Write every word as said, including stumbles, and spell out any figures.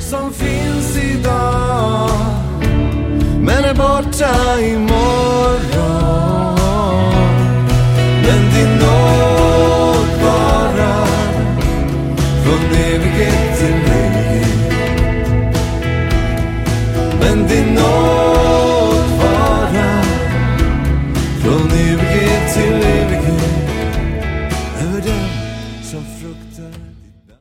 som finns idag, men är borta imorgon. Men din nåd varar från evighet till evighet. Men din nåd